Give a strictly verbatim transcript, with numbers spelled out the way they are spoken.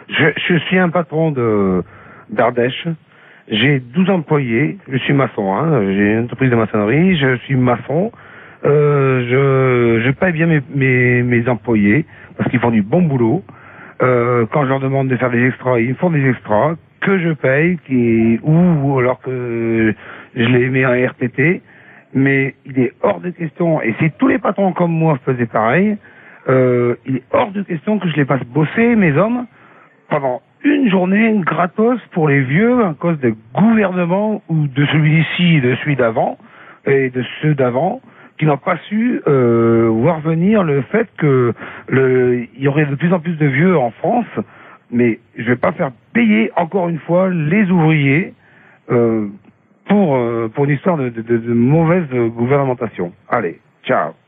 Je, je suis un patron de d'Ardèche. J'ai douze employés. Je suis maçon. Hein. J'ai une entreprise de maçonnerie. Je suis maçon. Euh, je, je paye bien mes, mes, mes employés parce qu'ils font du bon boulot. Euh, quand je leur demande de faire des extras, ils font des extras que je paye, qui, ou alors que je les mets en R T T. Mais il est hors de question, et si tous les patrons comme moi faisaient pareil, euh, il est hors de question que je les fasse bosser, mes hommes, pendant une journée gratos pour les vieux à cause des gouvernements ou de celui-ci et de celui d'avant et de ceux d'avant qui n'ont pas su euh, voir venir le fait que le il y aurait de plus en plus de vieux en France, mais je vais pas faire payer encore une fois les ouvriers euh, pour euh, pour une histoire de, de, de, de mauvaise gouvernementation. Allez, ciao.